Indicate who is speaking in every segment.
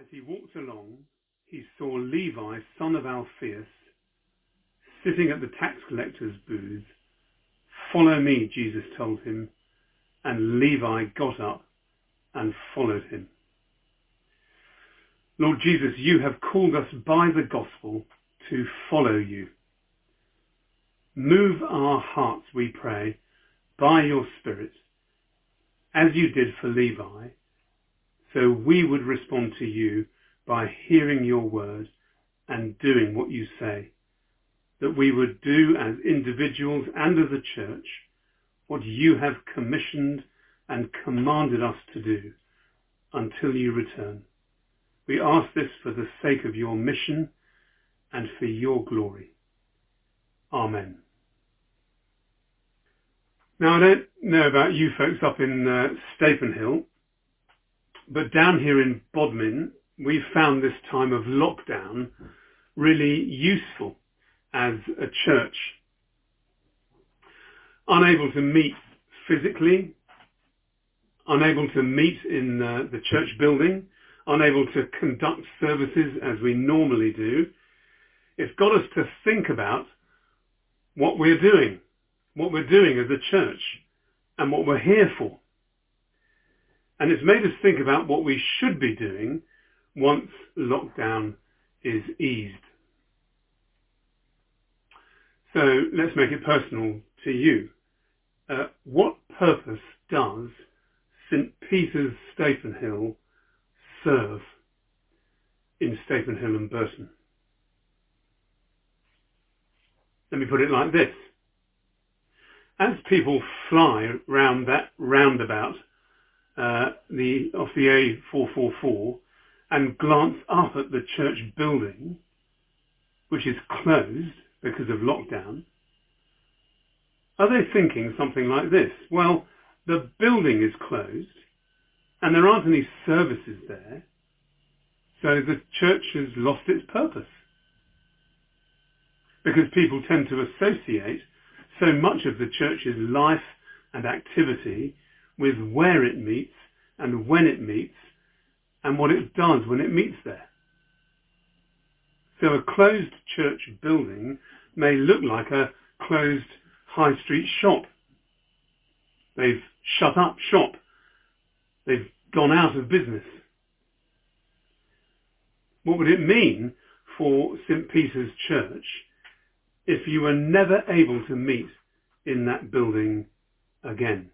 Speaker 1: As he walked along, he saw Levi, son of Alphaeus, sitting at the tax collector's booth. "Follow me," Jesus told him, and Levi got up and followed him. Lord Jesus, you have called us by the gospel to follow you. Move our hearts, we pray, by your Spirit, as you did for Levi, so we would respond to you by hearing your word and doing what you say, that we would do as individuals and as a church what you have commissioned and commanded us to do until you return. We ask this for the sake of your mission and for your glory. Amen. Now, I don't know about you folks up in Stapenhill, but down here in Bodmin, we've found this time of lockdown really useful as a church. Unable to meet physically, unable to meet in the church building, unable to conduct services as we normally do, it's got us to think about what we're doing as a church and what we're here for. And it's made us think about what we should be doing once lockdown is eased. So let's make it personal to you. What purpose does St. Peter's Stapenhill serve in Stapenhill and Burton? Let me put it like this. As people fly round that roundabout off the A444 and glance up at the church building, which is closed because of lockdown, are they thinking something like this? Well, the building is closed and there aren't any services there, so the church has lost its purpose. Because people tend to associate so much of the church's life and activity with where it meets and when it meets and what it does when it meets there. So a closed church building may look like a closed high street shop. They've shut up shop. They've gone out of business. What would it mean for St. Peter's Church if you were never able to meet in that building again?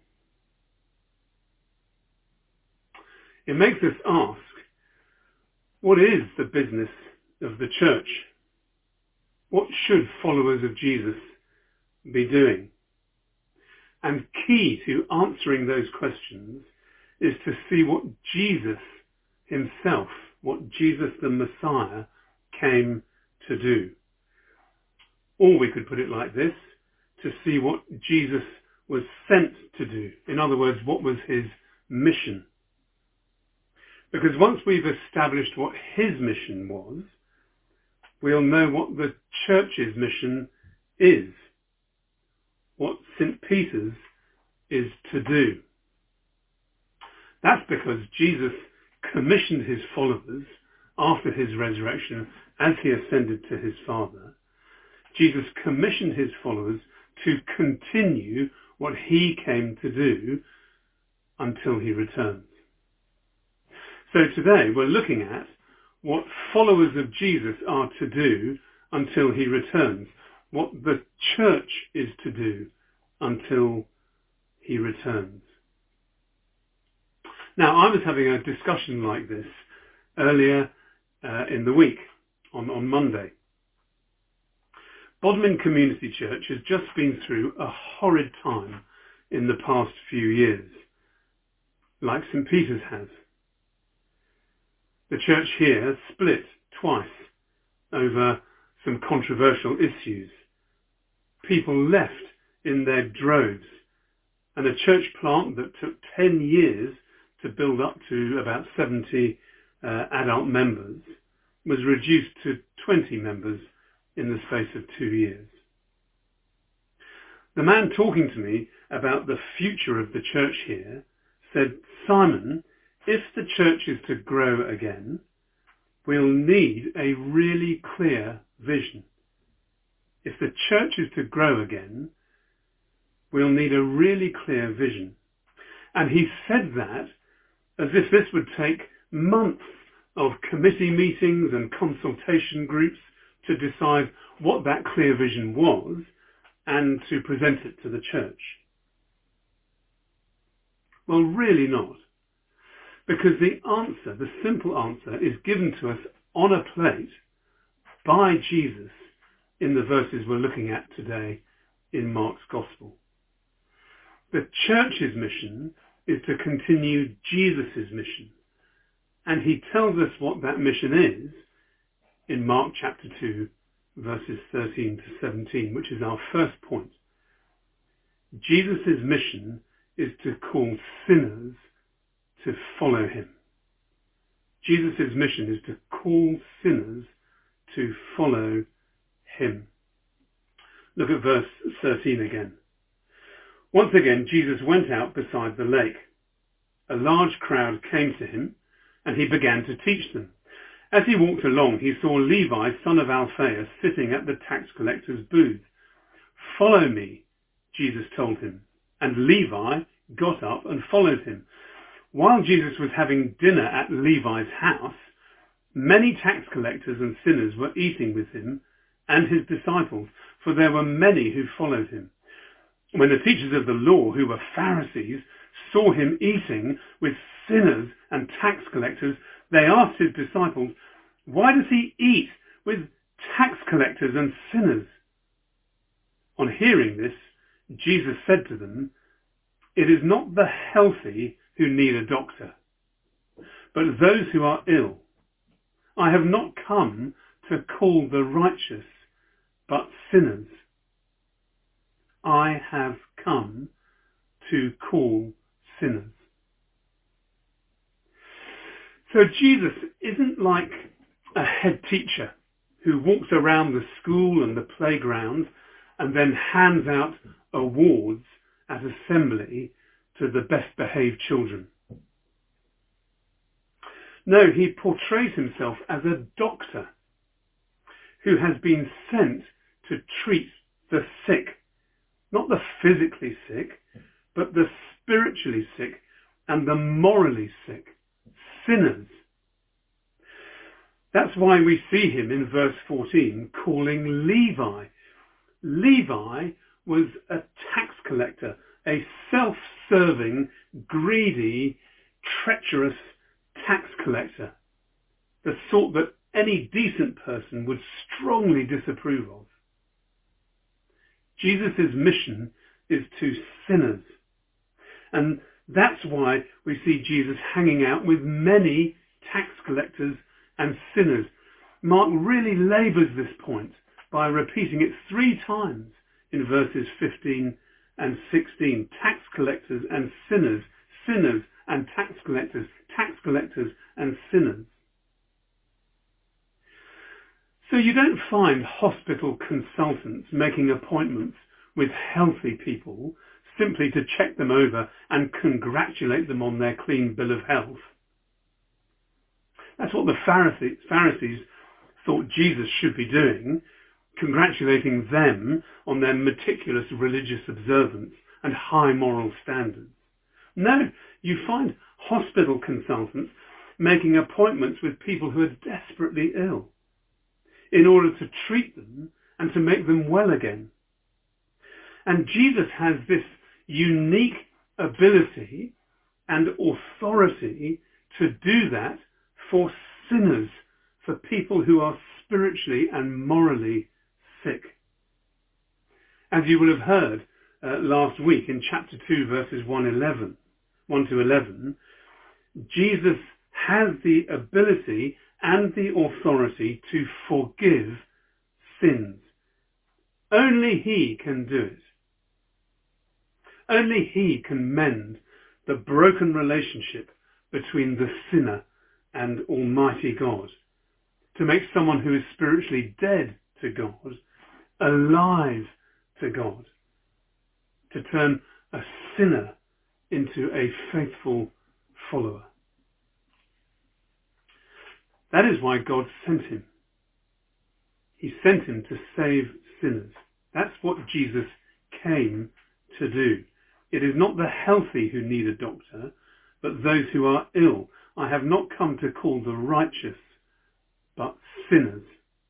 Speaker 1: It makes us ask, what is the business of the church? What should followers of Jesus be doing? And key to answering those questions is to see what Jesus himself, what Jesus the Messiah came to do. Or we could put it like this, to see what Jesus was sent to do. In other words, what was his mission? Because once we've established what his mission was, we'll know what the church's mission is, what St. Peter's is to do. That's because Jesus commissioned his followers after his resurrection as he ascended to his Father. Jesus commissioned his followers to continue what he came to do until he returns. So today we're looking at what followers of Jesus are to do until he returns, what the church is to do until he returns. Now, I was having a discussion like this earlier in the week, on Monday. Bodmin Community Church has just been through a horrid time in the past few years, like St. Peter's has. The church here split twice over some controversial issues. People left in their droves, and a church plant that took 10 years to build up to about 70 adult members was reduced to 20 members in the space of 2 years. The man talking to me about the future of the church here said, "Simon, if the church is to grow again, we'll need a really clear vision. If the church is to grow again, we'll need a really clear vision. And he said that as if this would take months of committee meetings and consultation groups to decide what that clear vision was and to present it to the church. Well, really not. Because the answer, the simple answer, is given to us on a plate by Jesus in the verses we're looking at today in Mark's Gospel. The church's mission is to continue Jesus' mission. And he tells us what that mission is in Mark chapter 2, verses 13 to 17, which is our first point. Jesus' mission is to call sinners to follow him. Jesus' mission is to call sinners to follow him. Look at verse 13 again. Once again, Jesus went out beside the lake. A large crowd came to him, and he began to teach them. As he walked along, he saw Levi, son of Alphaeus, sitting at the tax collector's booth. "Follow me," Jesus told him. And Levi got up and followed him. While Jesus was having dinner at Levi's house, many tax collectors and sinners were eating with him and his disciples, for there were many who followed him. When the teachers of the law, who were Pharisees, saw him eating with sinners and tax collectors, they asked his disciples, "Why does he eat with tax collectors and sinners?" On hearing this, Jesus said to them, "It is not the healthy who need a doctor, but those who are ill. I have not come to call the righteous, but sinners. I have come to call sinners." So Jesus isn't like a head teacher who walks around the school and the playground and then hands out awards at assembly to the best behaved children. No, he portrays himself as a doctor who has been sent to treat the sick, not the physically sick, but the spiritually sick and the morally sick, sinners. That's why we see him in verse 14 calling Levi. Levi was a tax collector, a self-serving, greedy, treacherous tax collector, the sort that any decent person would strongly disapprove of. Jesus' mission is to sinners. And that's why we see Jesus hanging out with many tax collectors and sinners. Mark really labours this point by repeating it 3 times in verses 15 and 16. Tax collectors and sinners, sinners and tax collectors and sinners. So you don't find hospital consultants making appointments with healthy people simply to check them over and congratulate them on their clean bill of health. That's what the Pharisees thought Jesus should be doing, congratulating them on their meticulous religious observance and high moral standards. No, you find hospital consultants making appointments with people who are desperately ill in order to treat them and to make them well again. And Jesus has this unique ability and authority to do that for sinners, for people who are spiritually and morally sick. As you will have heard last week in chapter 2, verses 1 to 11, Jesus has the ability and the authority to forgive sins. Only he can do it. Only he can mend the broken relationship between the sinner and Almighty God, to make someone who is spiritually dead to God alive to God, to turn a sinner into a faithful follower. That is why God sent him. He sent him to save sinners. That's what Jesus came to do. It is not the healthy who need a doctor, but those who are ill. I have not come to call the righteous, but sinners.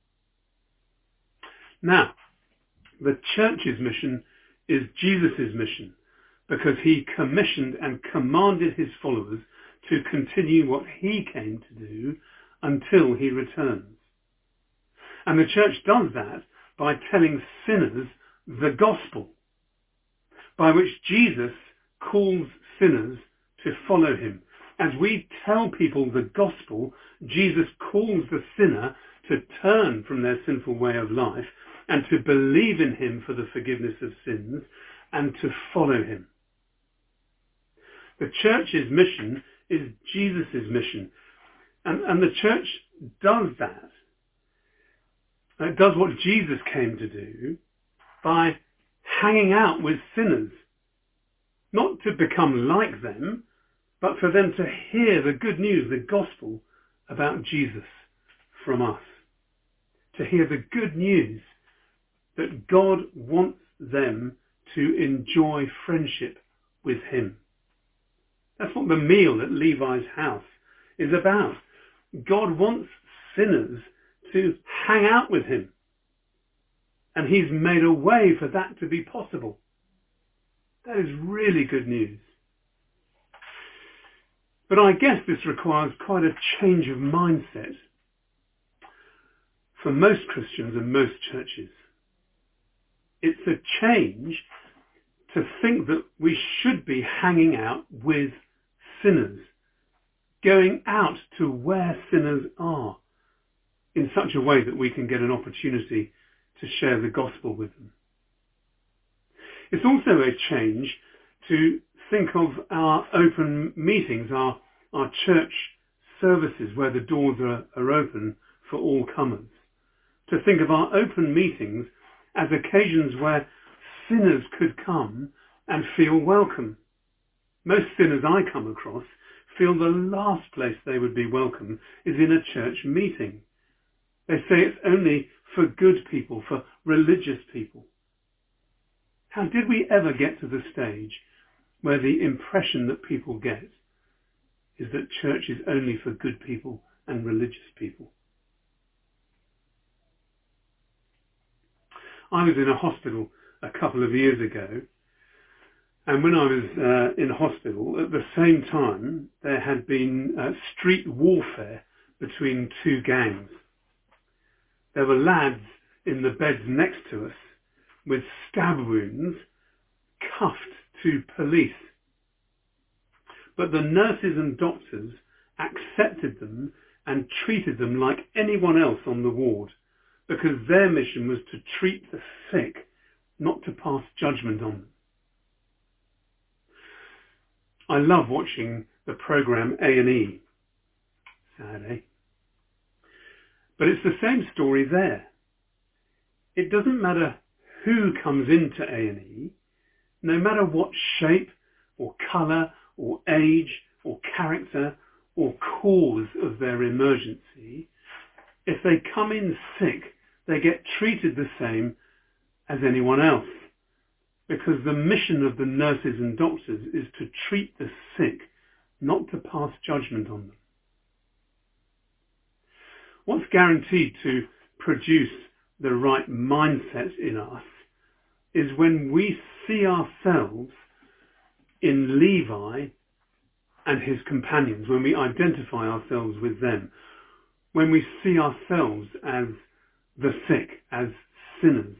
Speaker 1: Now, the church's mission is Jesus' mission, because he commissioned and commanded his followers to continue what he came to do until he returns. And the church does that by telling sinners the gospel, by which Jesus calls sinners to follow him. As we tell people the gospel, Jesus calls the sinner to turn from their sinful way of life and to believe in him for the forgiveness of sins and to follow him. The church's mission is Jesus' mission. And the church does that. It does what Jesus came to do by hanging out with sinners. Not to become like them, but for them to hear the good news, the gospel about Jesus from us. To hear the good news that God wants them to enjoy friendship with him. That's what the meal at Levi's house is about. God wants sinners to hang out with him. And he's made a way for that to be possible. That is really good news. But I guess this requires quite a change of mindset for most Christians and most churches. It's a change to think that we should be hanging out with sinners, going out to where sinners are in such a way that we can get an opportunity to share the gospel with them. It's also a change to think of our open meetings, our church services where the doors are open for all comers. To think of our open meetings as occasions where sinners could come and feel welcome. Most sinners I come across feel the last place they would be welcome is in a church meeting. They say it's only for good people, for religious people. How did we ever get to the stage where the impression that people get is that church is only for good people and religious people? I was in a hospital a couple of years ago, and when I was in hospital, at the same time, there had been street warfare between two gangs. There were lads in the beds next to us with stab wounds, cuffed to police. But the nurses and doctors accepted them and treated them like anyone else on the ward, because their mission was to treat the sick, not to pass judgment on them. I love watching the programme A&E. Sad, eh? But it's the same story there. It doesn't matter who comes into A&E, no matter what shape or colour or age or character or cause of their emergency, if they come in sick, they get treated the same as anyone else. Because the mission of the nurses and doctors is to treat the sick, not to pass judgment on them. What's guaranteed to produce the right mindset in us is when we see ourselves in Levi and his companions, when we identify ourselves with them, when we see ourselves as the sick, as sinners.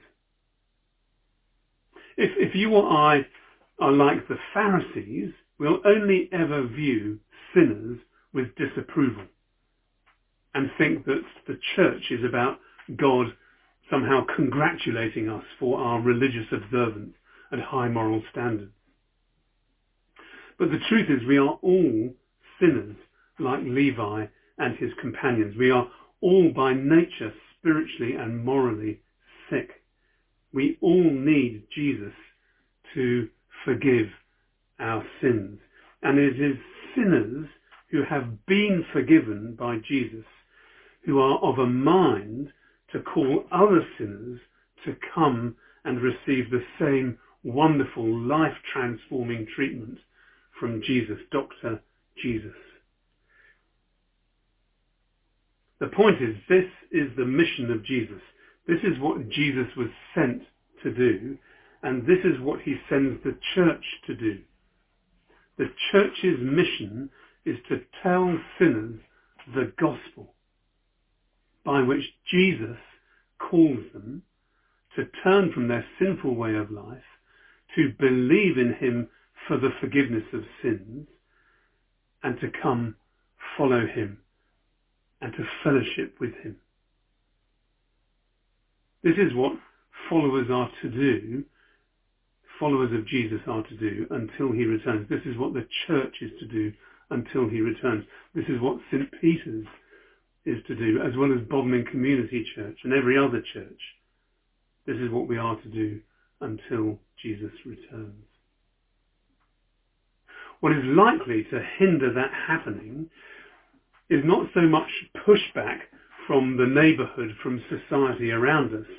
Speaker 1: If you or I are like the Pharisees, we'll only ever view sinners with disapproval and think that the church is about God somehow congratulating us for our religious observance and high moral standards. But the truth is we are all sinners like Levi and his companions. We are all by nature spiritually and morally sick. We all need Jesus to forgive our sins. And it is sinners who have been forgiven by Jesus who are of a mind to call other sinners to come and receive the same wonderful, life-transforming treatment from Jesus, Dr. Jesus. The point is, this is the mission of Jesus. This is what Jesus was sent to do, and this is what he sends the church to do. The church's mission is to tell sinners the gospel, by which Jesus calls them to turn from their sinful way of life, to believe in him for the forgiveness of sins, and to come follow him and to fellowship with him. This is what followers are to do, followers of Jesus are to do until he returns. This is what the church is to do until he returns. This is what St. Peter's is to do, as well as Bodmin Community Church and every other church. This is what we are to do until Jesus returns. What is likely to hinder that happening is not so much pushback from the neighbourhood, from society around us.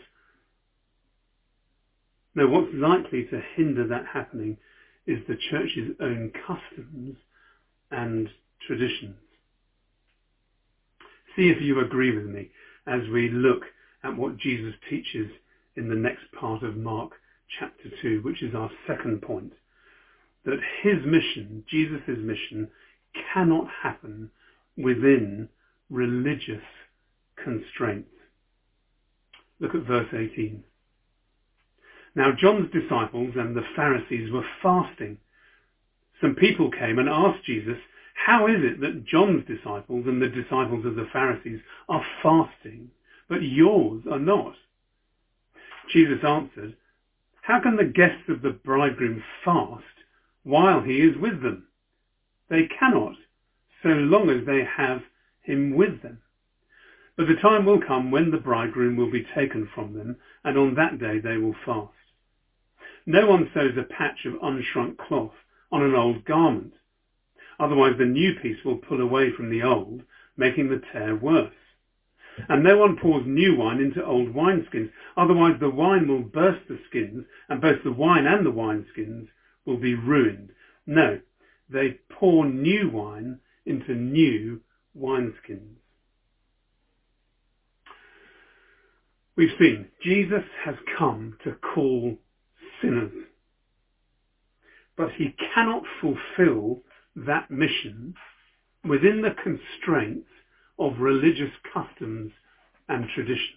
Speaker 1: No, what's likely to hinder that happening is the church's own customs and traditions. See if you agree with me as we look at what Jesus teaches in the next part of Mark chapter 2, which is our second point, that his mission, Jesus' mission, cannot happen within religious constraints. Look at verse 18. Now John's disciples and the Pharisees were fasting. Some people came and asked Jesus, "How is it that John's disciples and the disciples of the Pharisees are fasting, but yours are not?" Jesus answered, "How can the guests of the bridegroom fast while he is with them? They cannot, so long as they have him with them. But the time will come when the bridegroom will be taken from them, and on that day they will fast. No one sews a patch of unshrunk cloth on an old garment. Otherwise the new piece will pull away from the old, making the tear worse. And no one pours new wine into old wineskins. Otherwise the wine will burst the skins, and both the wine and the wineskins will be ruined. No, they pour new wine into new wineskins." We've seen Jesus has come to call sinners, but he cannot fulfill that mission within the constraints of religious customs and traditions.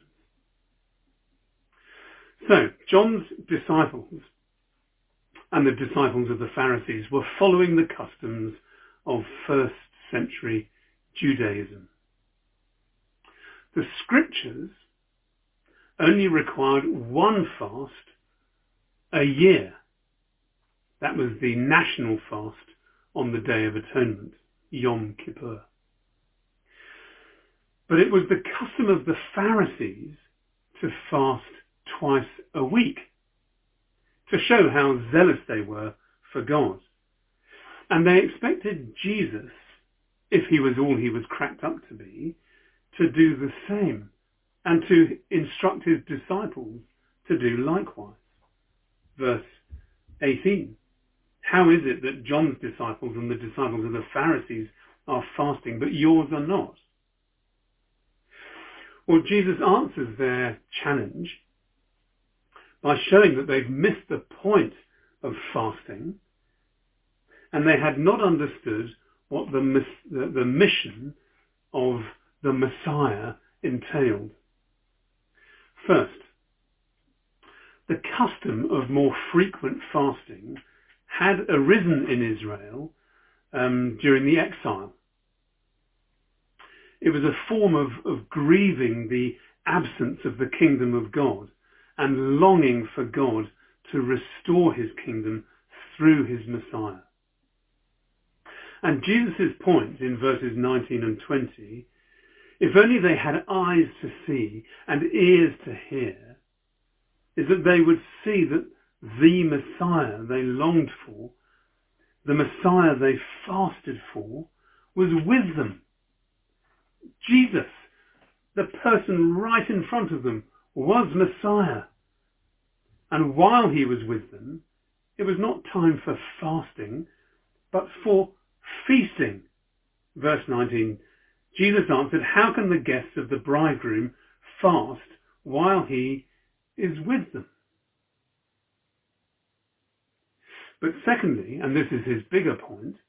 Speaker 1: So, John's disciples and the disciples of the Pharisees were following the customs of first century Judaism. The scriptures only required one fast a year. That was the national fast on the Day of Atonement, Yom Kippur. But it was the custom of the Pharisees to fast twice a week, to show how zealous they were for God. And they expected Jesus, if he was all he was cracked up to be, to do the same, and to instruct his disciples to do likewise. Verse 18. How is it that John's disciples and the disciples of the Pharisees are fasting, but yours are not? Well, Jesus answers their challenge by showing that they've missed the point of fasting, and they had not understood what the mission of the Messiah entailed. First, the custom of more frequent fasting had arisen in Israel during the exile. It was a form of grieving the absence of the kingdom of God and longing for God to restore his kingdom through his Messiah. And Jesus' point in verses 19 and 20, if only they had eyes to see and ears to hear, is that they would see that the Messiah they longed for, the Messiah they fasted for, was with them. Jesus, the person right in front of them was Messiah. And while he was with them, it was not time for fasting, but for feasting. Verse 19, Jesus answered, "How can the guests of the bridegroom fast while he is with them?" But secondly, and this is his bigger point,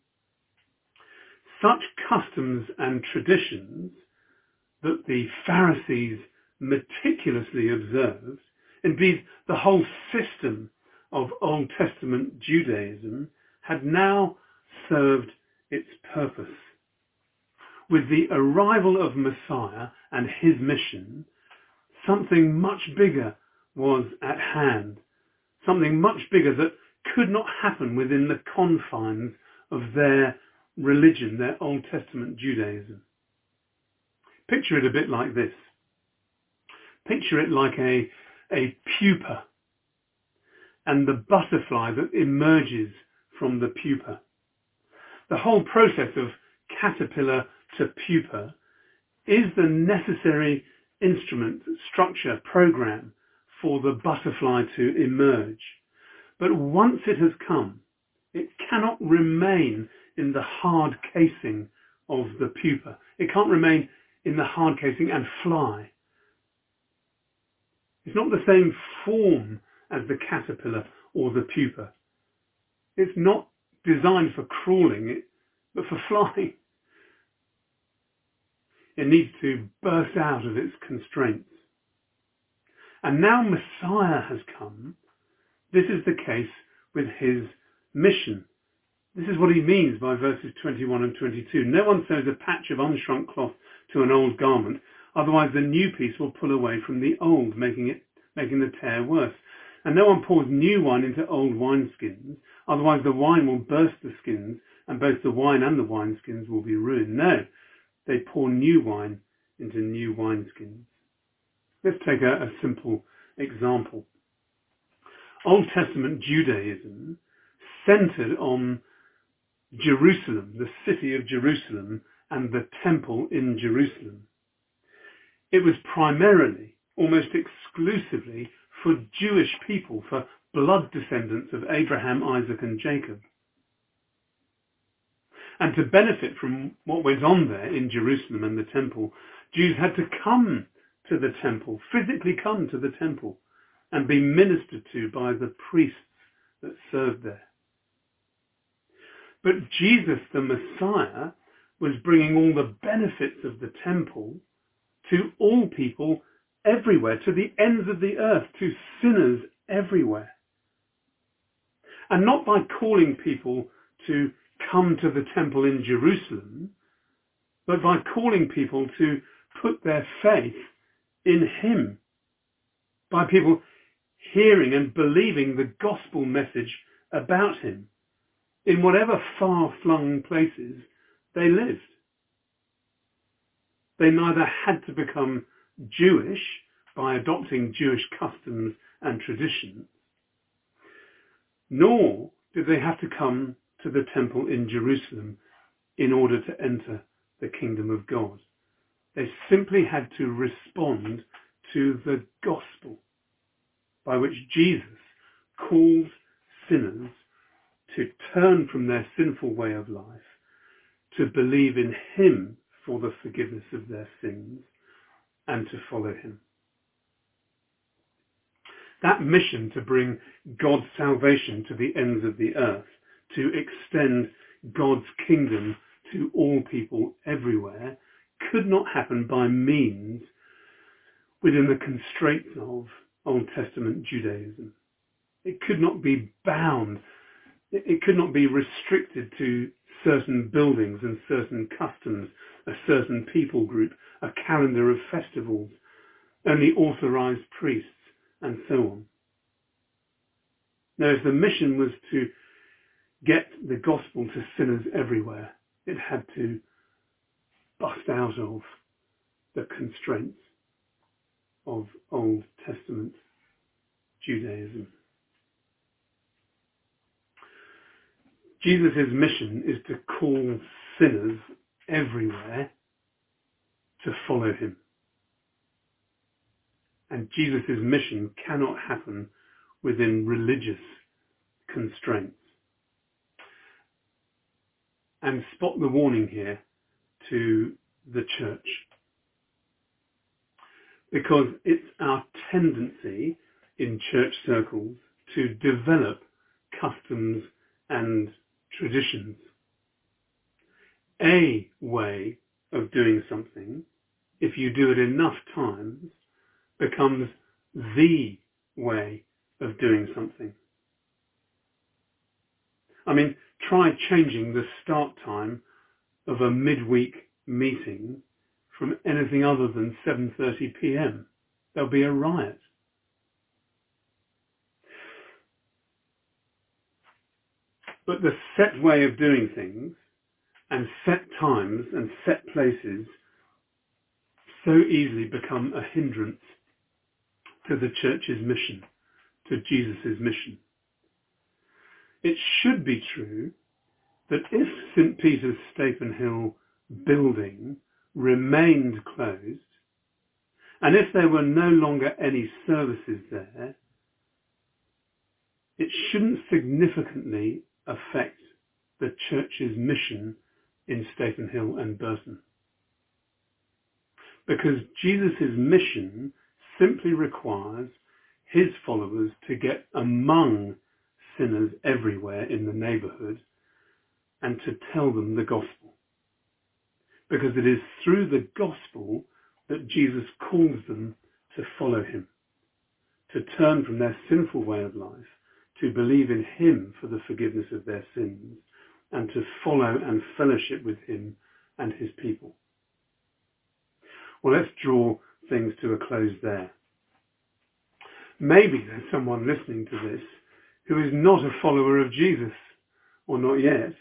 Speaker 1: such customs and traditions that the Pharisees meticulously observed, indeed the whole system of Old Testament Judaism, had now served its purpose. With the arrival of Messiah and his mission, something much bigger was at hand, something much bigger that could not happen within the confines of their religion, their Old Testament Judaism. Picture it a bit like this. Picture it like a pupa and the butterfly that emerges from the pupa. The whole process of caterpillar to pupa is the necessary instrument, structure, program for the butterfly to emerge. But once it has come, it cannot remain in the hard casing of the pupa. It can't remain in the hard casing and fly. It's not the same form as the caterpillar or the pupa. It's not designed for crawling, but for flying. It needs to burst out of its constraints. And now Messiah has come. This is the case with his mission. This is what he means by verses 21 and 22. No one sews a patch of unshrunk cloth to an old garment, otherwise the new piece will pull away from the old, making the tear worse. And no one pours new wine into old wineskins, otherwise the wine will burst the skins, and both the wine and the wineskins will be ruined. No, they pour new wine into new wineskins. Let's take a simple example. Old Testament Judaism centered on Jerusalem, the city of Jerusalem, and the temple in Jerusalem. It was primarily, almost exclusively, for Jewish people, for blood descendants of Abraham, Isaac, and Jacob. And to benefit from what went on there in Jerusalem and the temple, Jews had to come to the temple, physically come to the temple, and be ministered to by the priests that served there. But Jesus, the Messiah, was bringing all the benefits of the temple to all people everywhere, to the ends of the earth, to sinners everywhere. And not by calling people to come to the temple in Jerusalem, but by calling people to put their faith in him, by people hearing and believing the gospel message about him in whatever far-flung places they lived. They neither had to become Jewish by adopting Jewish customs and traditions, nor did they have to come to the temple in Jerusalem in order to enter the kingdom of God. They simply had to respond to the gospel by which Jesus calls sinners to turn from their sinful way of life, to believe in him for the forgiveness of their sins, and to follow him. That mission to bring God's salvation to the ends of the earth, to extend God's kingdom to all people everywhere, could not happen by means within the constraints of Old Testament Judaism. It could not be bound. It could not be restricted to certain buildings and certain customs, a certain people group, a calendar of festivals, only authorized priests, and so on. Now, if the mission was to get the gospel to sinners everywhere, it had to bust out of the constraints of Old Testament Judaism. Jesus' mission is to call sinners everywhere to follow him. And Jesus' mission cannot happen within religious constraints. And spot the warning here to the church. Because it's our tendency in church circles to develop customs and traditions. A way of doing something, if you do it enough times, becomes the way of doing something. I mean, try changing the start time of a midweek meeting from anything other than 7:30 p.m. There'll be a riot. But the set way of doing things and set times and set places so easily become a hindrance to the church's mission, to Jesus' mission. It should be true that if St. Peter's Stapenhill building remained closed, and if there were no longer any services there, it shouldn't significantly affect the church's mission in Stapenhill and Burton. Because Jesus' mission simply requires his followers to get among sinners everywhere in the neighbourhood and to tell them the gospel. Because it is through the gospel that Jesus calls them to follow him, to turn from their sinful way of life, to believe in him for the forgiveness of their sins, and to follow and fellowship with him and his people. Well, let's draw things to a close there. Maybe there's someone listening to this who is not a follower of Jesus, or not yet.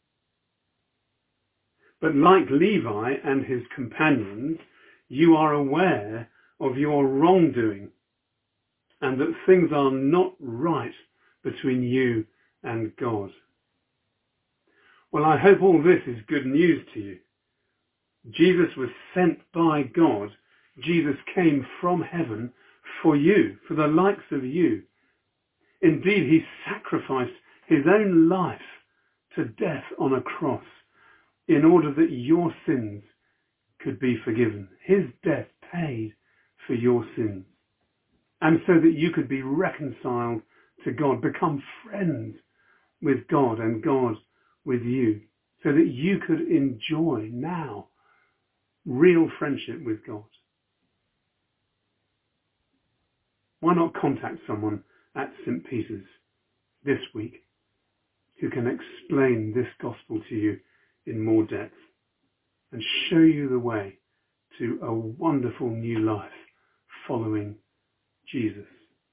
Speaker 1: But like Levi and his companions, you are aware of your wrongdoing and that things are not right between you and God. Well, I hope all this is good news to you. Jesus was sent by God. Jesus came from heaven for you, for the likes of you. Indeed, he sacrificed his own life to death on a cross in order that your sins could be forgiven. His death paid for your sins. And so that you could be reconciled to God, become friends with God and God with you, so that you could enjoy now real friendship with God. Why not contact someone at St. Peter's this week who can explain this gospel to you in more depth and show you the way to a wonderful new life following Jesus.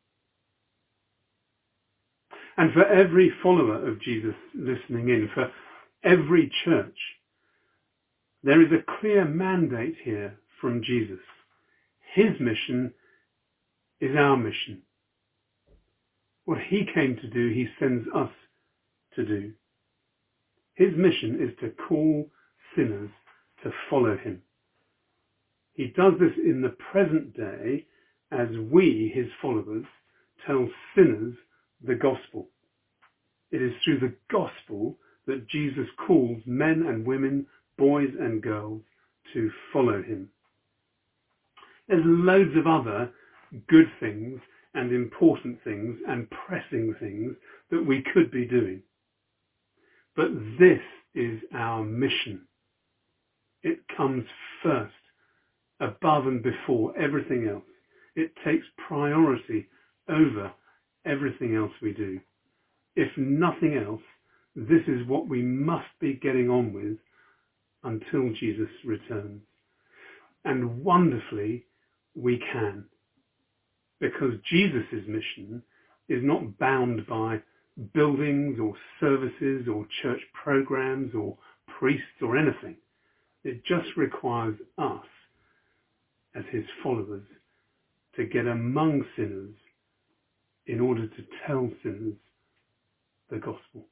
Speaker 1: And for every follower of Jesus listening in, for every church, there is a clear mandate here from Jesus. His mission is our mission. What he came to do, he sends us to do. His mission is to call sinners to follow him. He does this in the present day as we, his followers, tell sinners the gospel. It is through the gospel that Jesus calls men and women, boys and girls, to follow him. There's loads of other good things and important things and pressing things that we could be doing. But this is our mission. It comes first, above and before everything else. It takes priority over everything else we do. If nothing else, this is what we must be getting on with until Jesus returns. And wonderfully, we can. Because Jesus' mission is not bound by buildings or services or church programs or priests or anything. It just requires us, as his followers, to get among sinners in order to tell sinners the gospel.